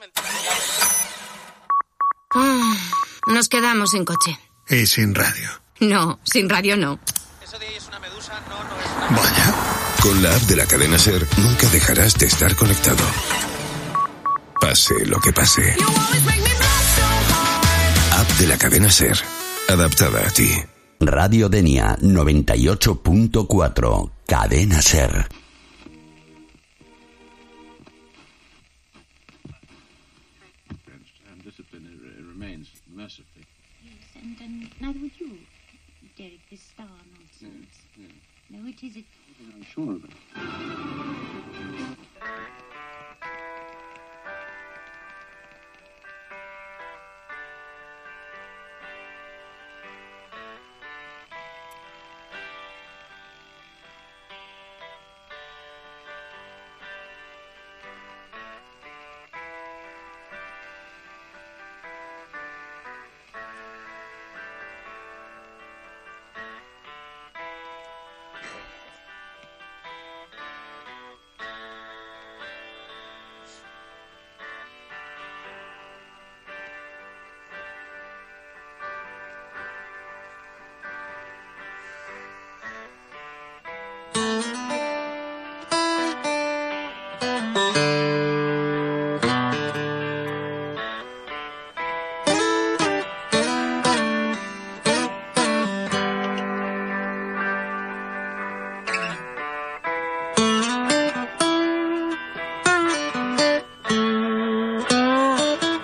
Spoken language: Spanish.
Nos quedamos sin coche. Y sin radio. No, sin radio no. Eso de ahí es una medusa, no es una... Vaya. Con la app de la cadena SER nunca dejarás de estar conectado. Pase lo que pase. App de la cadena SER. Adaptada a ti. Radio Denia 98.4. Cadena SER. And neither would you, Derek, this star nonsense. No, it isn't. I'm sure of it.